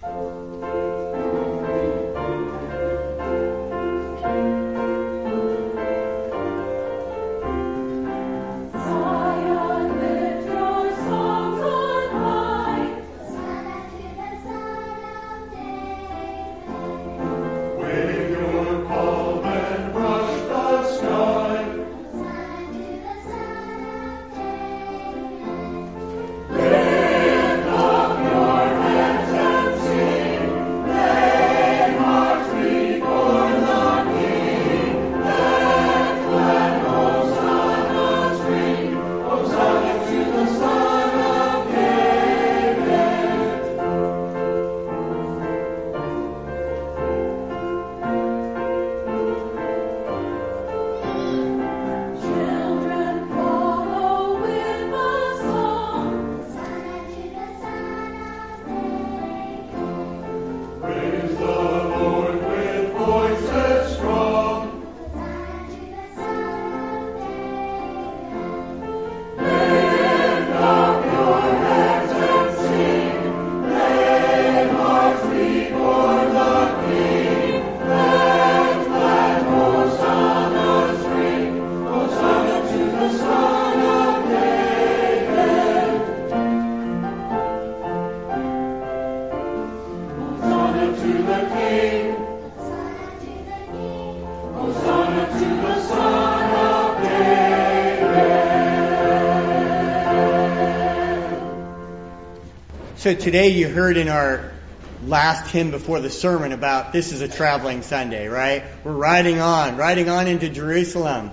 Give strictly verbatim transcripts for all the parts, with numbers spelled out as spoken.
So today you heard in our last hymn before the sermon about this is a traveling Sunday, right? We're riding on, riding on into Jerusalem.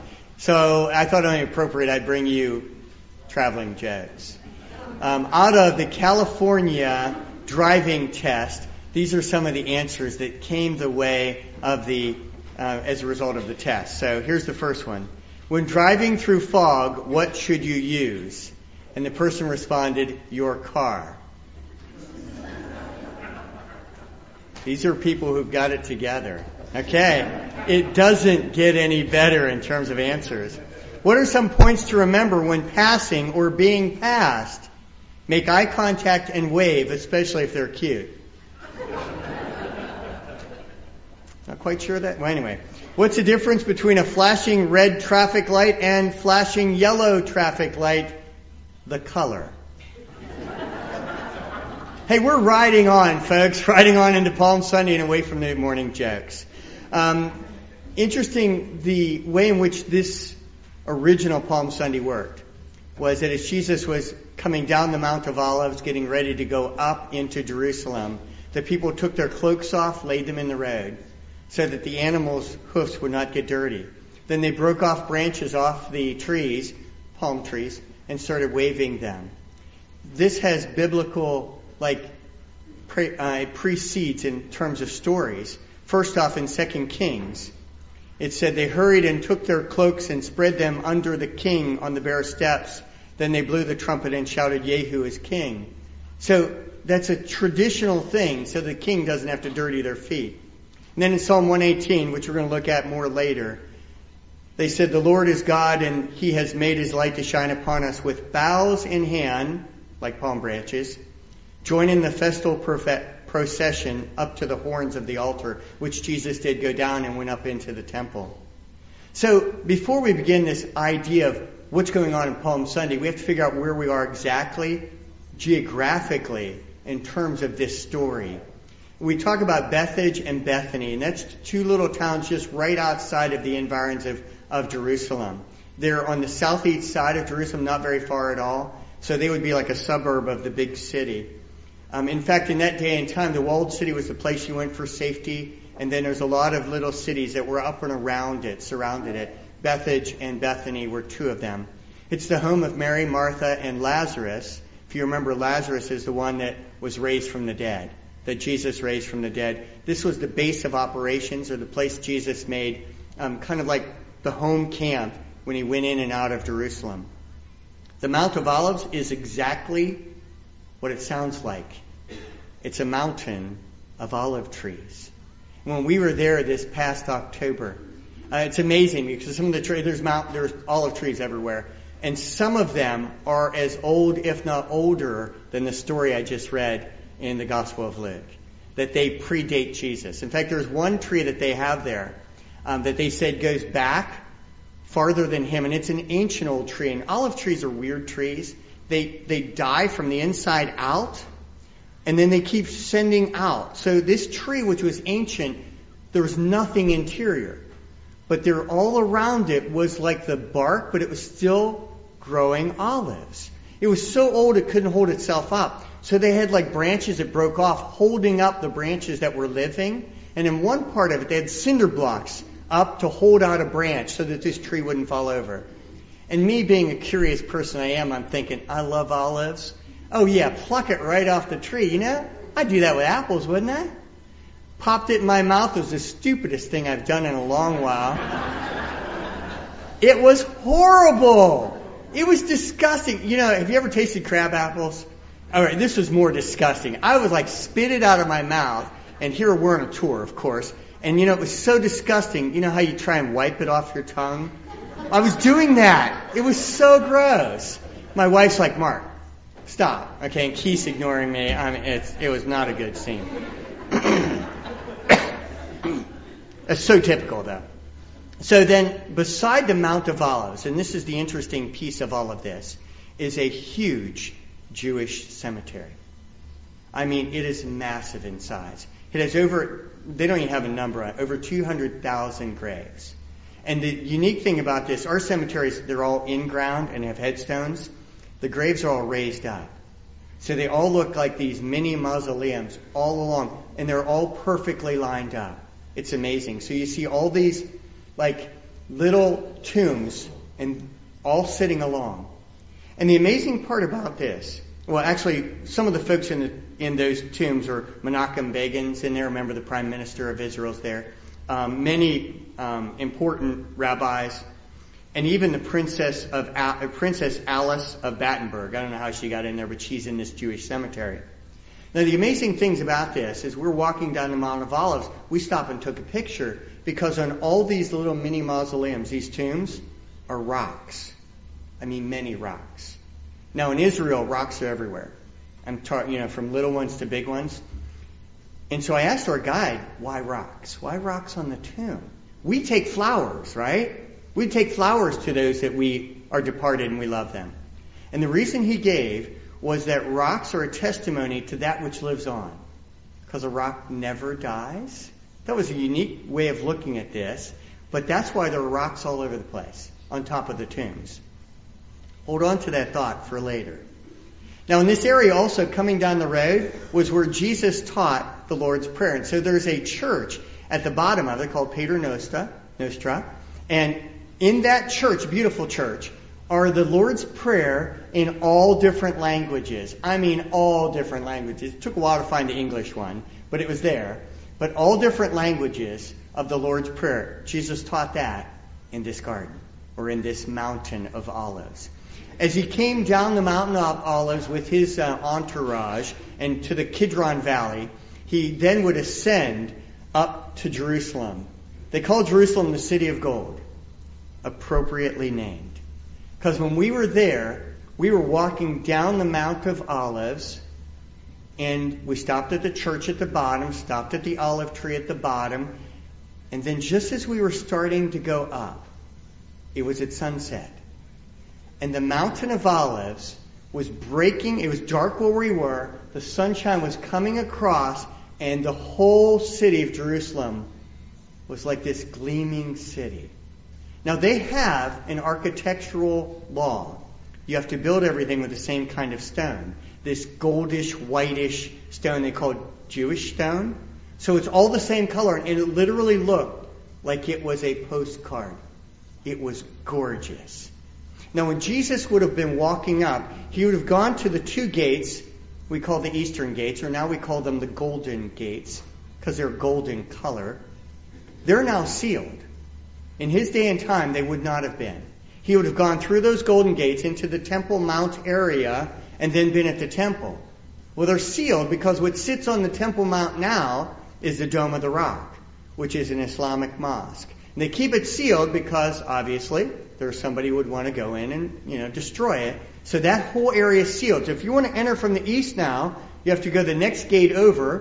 So I thought it only appropriate I'd bring you traveling jokes. Um, out of the California driving test, these are some of the answers that came the way of the, uh, as a result of the test. So here's the first one. When driving through fog, what should you use? And the person responded, your car. These are people who've got it together. Okay. It doesn't get any better in terms of answers. What are some points to remember when passing or being passed? Make eye contact and wave, especially if they're cute. Not quite sure that? Well, anyway. What's the difference between a flashing red traffic light and flashing yellow traffic light? The color. Hey, we're riding on, folks, riding on into Palm Sunday and away from the morning jokes. Um, interesting, the way in which this original Palm Sunday worked was that as Jesus was coming down the Mount of Olives, getting ready to go up into Jerusalem, the people took their cloaks off, laid them in the road, so that the animals' hoofs would not get dirty. Then they broke off branches off the trees, palm trees, and started waving them. This has biblical like pre, uh, precedes in terms of stories. First off, in Second Kings, it said they hurried and took their cloaks and spread them under the king on the bare steps. Then they blew the trumpet and shouted, Yehu is king. So that's a traditional thing, so the king doesn't have to dirty their feet. And then in Psalm one eighteen, which we're going to look at more later, they said, the Lord is God and he has made his light to shine upon us with boughs in hand, like palm branches, join in the festal procession up to the horns of the altar, which Jesus did go down and went up into the temple. So before we begin this idea of what's going on in Palm Sunday, we have to figure out where we are exactly, geographically, in terms of this story. We talk about Bethphage and Bethany, and that's two little towns just right outside of the environs of, of Jerusalem. They're on the southeast side of Jerusalem, not very far at all. So they would be like a suburb of the big city. Um, in fact, in that day and time, the walled city was the place you went for safety. And then there's a lot of little cities that were up and around it, surrounded it. Bethphage and Bethany were two of them. It's the home of Mary, Martha, and Lazarus. If you remember, Lazarus is the one that was raised from the dead, that Jesus raised from the dead. This was the base of operations, or the place Jesus made, um, kind of like the home camp when he went in and out of Jerusalem. The Mount of Olives is exactly what it sounds like. It's a mountain of olive trees. When we were there this past October, uh, it's amazing because some of the trees, there's mount, there's olive trees everywhere, and some of them are as old, if not older, than the story I just read in the Gospel of Luke. that they predate Jesus. In fact, there's one tree that they have there um, that they said goes back farther than him, and it's an ancient old tree. And olive trees are weird trees. They they die from the inside out, and then they keep sending out. So this tree, which was ancient, there was nothing interior. But there all around it was like the bark, but it was still growing olives. It was so old it couldn't hold itself up. So they had like branches that broke off, holding up the branches that were living. And in one part of it, they had cinder blocks up to hold out a branch so that this tree wouldn't fall over. And me being a curious person I am, I'm thinking, I love olives. Oh yeah, pluck it right off the tree. You know, I'd do that with apples, wouldn't I? Popped it in my mouth. It was the stupidest thing I've done in a long while. It was horrible. It was disgusting. You know, have you ever tasted crab apples? All right, this was more disgusting. I would like spit it out of my mouth, and here we're on a tour, of course. And you know, it was so disgusting. You know how you try and wipe it off your tongue? I was doing that. It was so gross. My wife's like, Mark, stop. Okay, and Keith's ignoring me. I mean, it's, it was not a good scene. It's so typical, though. So then, beside the Mount of Olives, and this is the interesting piece of all of this, is a huge Jewish cemetery. I mean, it is massive in size. It has over, they don't even have a number on it, over two hundred thousand graves. And the unique thing about this, our cemeteries, they're all in ground and have headstones. The graves are all raised up. So they all look like these mini mausoleums all along, and they're all perfectly lined up. It's amazing. So you see all these like little tombs and all sitting along. And the amazing part about this, well, actually, some of the folks in the, in those tombs are Menachem Begin's in there. Remember, the Prime Minister of Israel's there. Um, many um, important rabbis, and even the Princess of Al- Princess Alice of Battenberg. I don't know how she got in there, but she's in this Jewish cemetery. Now, the amazing things about this is we're walking down the Mount of Olives. We stopped and took a picture because on all these little mini mausoleums, these tombs are rocks. I mean, many rocks. Now, in Israel, rocks are everywhere. I'm talking, you know, from little ones to big ones. And so I asked our guide, why rocks? Why rocks on the tomb? We take flowers, right? We take flowers to those that we are departed and we love them. And the reason he gave was that rocks are a testimony to that which lives on. Because a rock never dies. That was a unique way of looking at this. But that's why there are rocks all over the place, on top of the tombs. Hold on to that thought for later. Now, in this area also, coming down the road, was where Jesus taught the Lord's Prayer. And so there's a church at the bottom of it called Pater Nostra. Nostra. And in that church, beautiful church, are the Lord's Prayer in all different languages. I mean, all different languages. It took a while to find the English one, but it was there. But all different languages of the Lord's Prayer. Jesus taught that in this garden, or in this mountain of olives. As he came down the mountain of olives with his uh, entourage and to the Kidron Valley, he then would ascend up to Jerusalem. They call Jerusalem the City of Gold, appropriately named. Because when we were there, we were walking down the Mount of Olives, and we stopped at the church at the bottom, stopped at the olive tree at the bottom, and then just as we were starting to go up, it was at sunset. And the mountain of olives was breaking. It was dark where we were. The sunshine was coming across, and the whole city of Jerusalem was like this gleaming city. Now, they have an architectural law. You have to build everything with the same kind of stone. This goldish, whitish stone they call Jewish stone. So it's all the same color, and it literally looked like it was a postcard. It was gorgeous. Now, when Jesus would have been walking up, he would have gone to the two gates we call the Eastern gates, or now we call them the Golden Gates, because they're golden color. They're now sealed. In his day and time, they would not have been. He would have gone through those golden gates into the Temple Mount area and then been at the temple. Well, they're sealed because what sits on the Temple Mount now is the Dome of the Rock, which is an Islamic mosque. And they keep it sealed because, obviously, there's somebody who would want to go in and, you know, destroy it. So that whole area is sealed. So if you want to enter from the east now, you have to go the next gate over,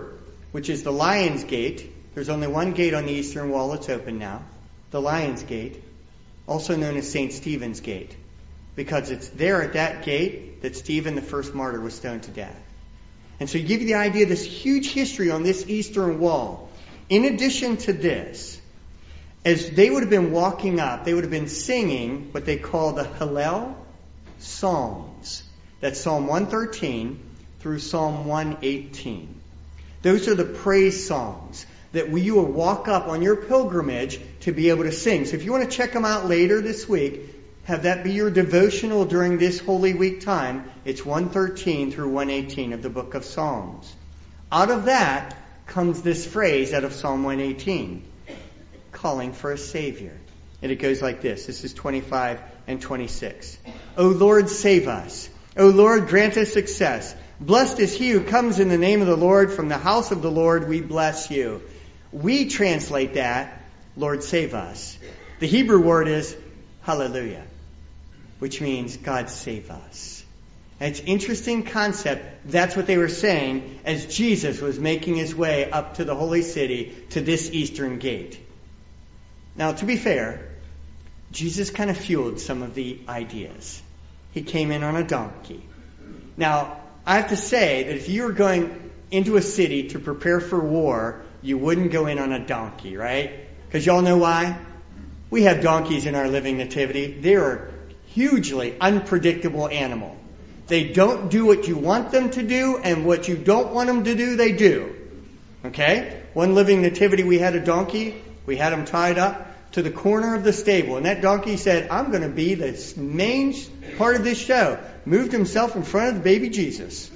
which is the Lion's Gate. There's only one gate on the eastern wall that's open now. The Lion's Gate, also known as Saint Stephen's Gate, because it's there at that gate that Stephen, the first martyr, was stoned to death. And so you give you the idea of this huge history on this eastern wall. In addition to this, as they would have been walking up, they would have been singing what they call the Hallel Psalms. That's Psalm one thirteen through Psalm one eighteen. Those are the praise songs that you will walk up on your pilgrimage to be able to sing. So if you want to check them out later this week, have that be your devotional during this Holy Week time. It's one thirteen through one eighteen of the book of Psalms. Out of that comes this phrase out of Psalm one eighteen, calling for a Savior. And it goes like this. This is twenty-five and twenty-six. O Lord, save us. O Lord, grant us success. Blessed is he who comes in the name of the Lord. From the house of the Lord we bless you. We translate that, Lord, save us. The Hebrew word is hallelujah, which means God save us. And it's an interesting concept. That's what they were saying as Jesus was making his way up to the holy city, to this eastern gate. Now, to be fair, Jesus kind of fueled some of the ideas. He came in on a donkey. Now, I have to say that if you were going into a city to prepare for war, you wouldn't go in on a donkey, right? Because y'all know why? We have donkeys in our living nativity. They're a hugely unpredictable animal. They don't do what you want them to do, and what you don't want them to do, they do. Okay? One living nativity, we had a donkey. We had him tied up to the corner of the stable. And that donkey said, I'm going to be the main part of this show. Moved himself in front of the baby Jesus.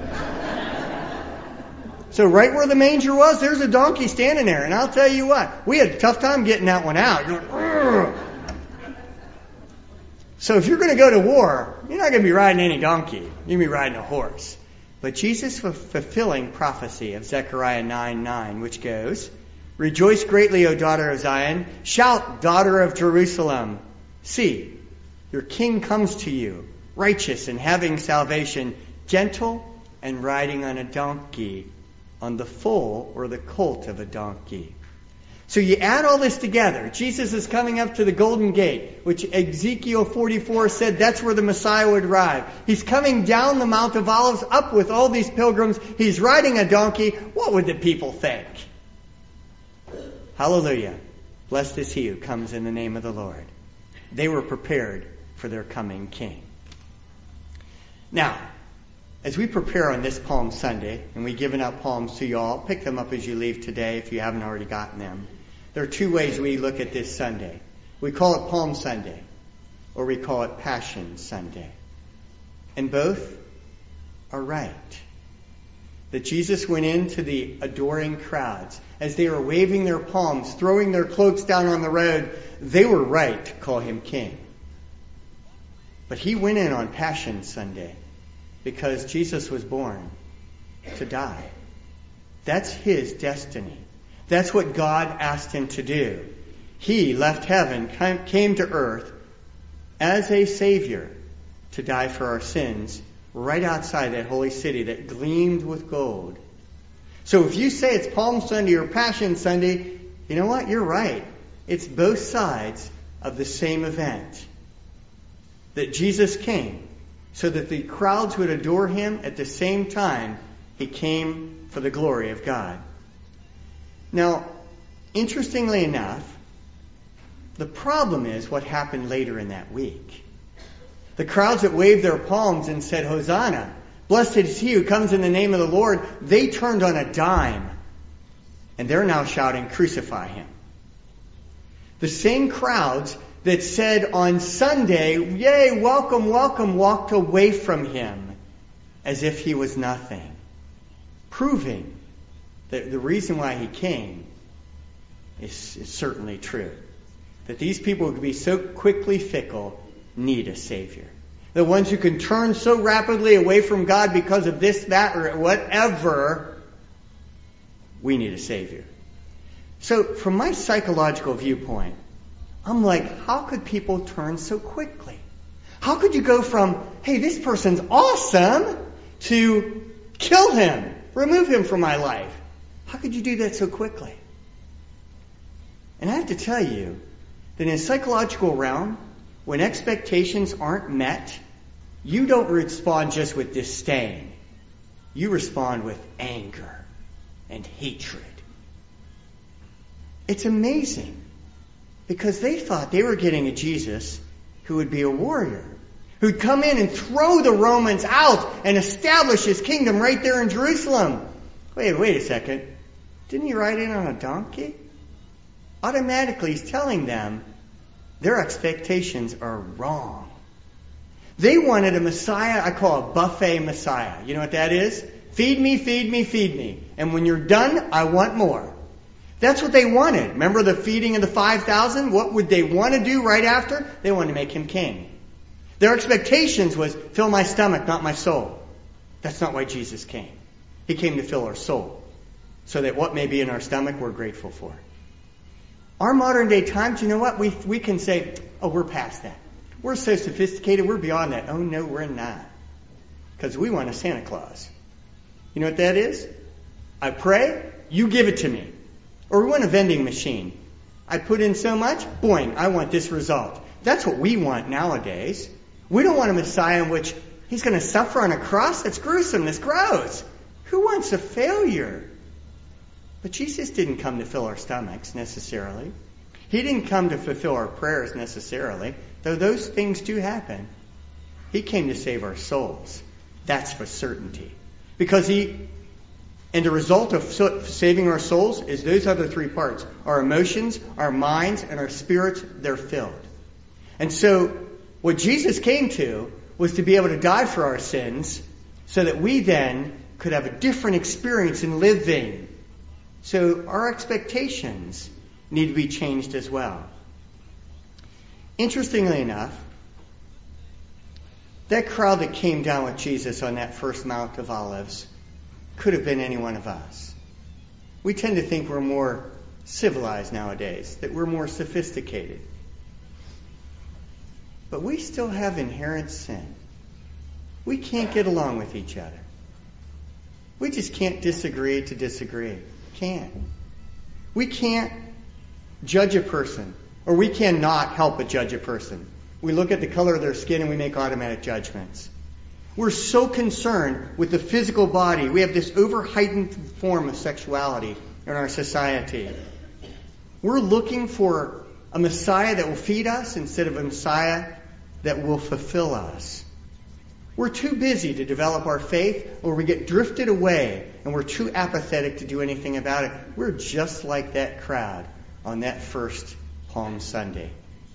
So right where the manger was, there's a donkey standing there. And I'll tell you what, we had a tough time getting that one out. You're like, so if you're going to go to war, you're not going to be riding any donkey. You're going to be riding a horse. But Jesus was fulfilling prophecy of Zechariah nine nine, which goes, Rejoice greatly, O daughter of Zion. Shout, daughter of Jerusalem. See, your king comes to you, righteous and having salvation, gentle and riding on a donkey, on the foal or the colt of a donkey. So you add all this together. Jesus is coming up to the Golden Gate, which Ezekiel forty-four said that's where the Messiah would arrive. He's coming down the Mount of Olives up with all these pilgrims. He's riding a donkey. What would the people think? Hallelujah. Blessed is he who comes in the name of the Lord. They were prepared for their coming king. Now, as we prepare on this Palm Sunday, and we've given out palms to you all, pick them up as you leave today if you haven't already gotten them. There are two ways we look at this Sunday. We call it Palm Sunday, or we call it Passion Sunday. And both are right. That Jesus went into the adoring crowds. As they were waving their palms, throwing their cloaks down on the road, they were right to call him king. But he went in on Passion Sunday because Jesus was born to die. That's his destiny. That's what God asked him to do. He left heaven, came to earth as a Savior to die for our sins right outside that holy city that gleamed with gold. So if you say it's Palm Sunday or Passion Sunday, you know what? You're right. It's both sides of the same event. That Jesus came so that the crowds would adore him at the same time he came for the glory of God. Now, interestingly enough, the problem is what happened later in that week. The crowds that waved their palms and said, Hosanna, blessed is he who comes in the name of the Lord, they turned on a dime. And they're now shouting, crucify him. The same crowds that said on Sunday, yay, welcome, welcome, walked away from him as if he was nothing. Proving that the reason why he came is, is certainly true. That these people who could be so quickly fickle need a Savior. The ones who can turn so rapidly away from God because of this, that, or whatever, we need a Savior. So from my psychological viewpoint, I'm like, how could people turn so quickly? How could you go from, hey, this person's awesome, to kill him, remove him from my life? How could you do that so quickly? And I have to tell you that in a psychological realm, when expectations aren't met, you don't respond just with disdain. You respond with anger and hatred. It's amazing because they thought they were getting a Jesus who would be a warrior, who'd come in and throw the Romans out and establish his kingdom right there in Jerusalem. Wait, wait a second. Didn't he ride in on a donkey? Automatically, he's telling them their expectations are wrong. They wanted a Messiah I call a buffet Messiah. You know what that is? Feed me, feed me, feed me. And when you're done, I want more. That's what they wanted. Remember the feeding of the five thousand? What would they want to do right after? They wanted to make him king. Their expectations was, fill my stomach, not my soul. That's not why Jesus came. He came to fill our soul, so that what may be in our stomach we're grateful for. Our modern day times, you know what? We we can say, oh, we're past that. We're so sophisticated, we're beyond that. Oh, no, we're not. Because we want a Santa Claus. You know what that is? I pray, you give it to me. Or we want a vending machine. I put in so much, boing, I want this result. That's what we want nowadays. We don't want a Messiah in which he's going to suffer on a cross. That's gruesome. That's gross. Who wants a failure? But Jesus didn't come to fill our stomachs necessarily. He didn't come to fulfill our prayers necessarily, though those things do happen. He came to save our souls. That's for certainty. Because he, and the result of saving our souls is those other three parts. Our emotions, our minds, and our spirits, they're filled. And so, what Jesus came to was to be able to die for our sins so that we then could have a different experience in living. So our expectations need to be changed as well. Interestingly enough, that crowd that came down with Jesus on that first Mount of Olives could have been any one of us. We tend to think we're more civilized nowadays, that we're more sophisticated. But we still have inherent sin. We can't get along with each other. We just can't disagree to disagree. Can't. We can't judge a person, or we cannot help but judge a person. We look at the color of their skin and we make automatic judgments. We're so concerned with the physical body. We have this over-heightened form of sexuality in our society. We're looking for a Messiah that will feed us instead of a Messiah that will fulfill us. We're too busy to develop our faith, or we get drifted away and we're too apathetic to do anything about it. We're just like that crowd on that first Palm Sunday.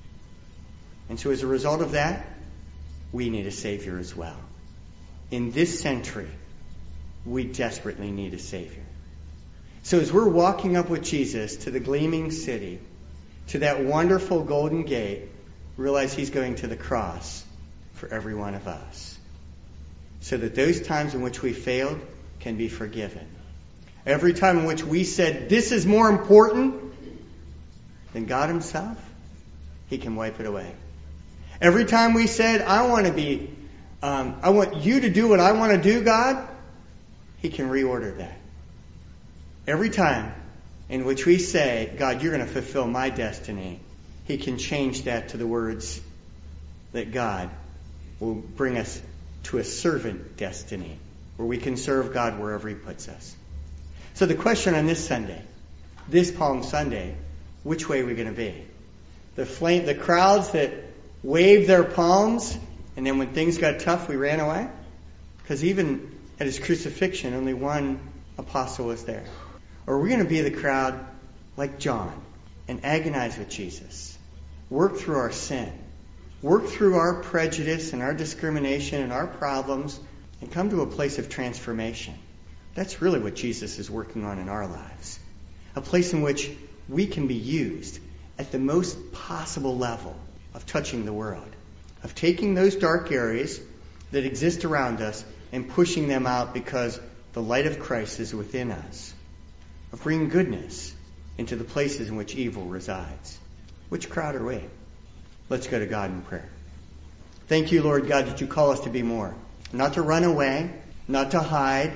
And so as a result of that, we need a Savior as well. In this century, we desperately need a Savior. So as we're walking up with Jesus to the gleaming city, to that wonderful golden gate, realize he's going to the cross for every one of us. So that those times in which we failed can be forgiven. Every time in which we said, this is more important than God himself, he can wipe it away. Every time we said, I want to be, um, I want you to do what I want to do, God, he can reorder that. Every time in which we say, God, you're going to fulfill my destiny, he can change that to the words that God will bring us to a servant destiny, where we can serve God wherever he puts us. So the question on this Sunday, this Palm Sunday, which way are we going to be? The flame, the crowds that waved their palms, and then when things got tough, we ran away? Because even at his crucifixion, only one apostle was there. Or are we going to be the crowd like John and agonize with Jesus? Work through our sin. Work through our prejudice and our discrimination and our problems and come to a place of transformation. That's really what Jesus is working on in our lives. A place in which we can be used at the most possible level of touching the world, of taking those dark areas that exist around us and pushing them out because the light of Christ is within us, of bringing goodness into the places in which evil resides. Which crowd are we? Let's go to God in prayer. Thank you, Lord God, that you call us to be more. Not to run away, not to hide,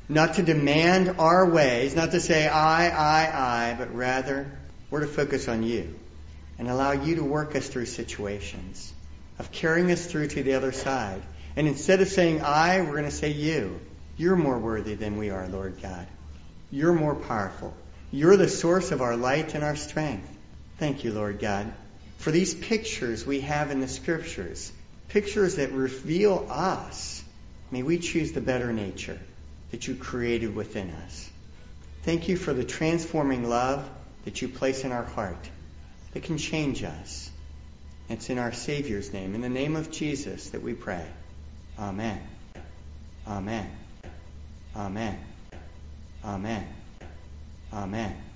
Not to demand our ways, not to say I, I, I, but rather we're to focus on you and allow you to work us through situations, of carrying us through to the other side. And instead of saying I, we're going to say you. You're more worthy than we are, Lord God. You're more powerful. You're the source of our light and our strength. Thank you, Lord God, for these pictures we have in the Scriptures, pictures that reveal us. May we choose the better nature that you created within us. Thank you for the transforming love that you place in our heart that can change us. It's in our Savior's name, in the name of Jesus, that we pray. Amen. Amen. Amen. Amen. Amen.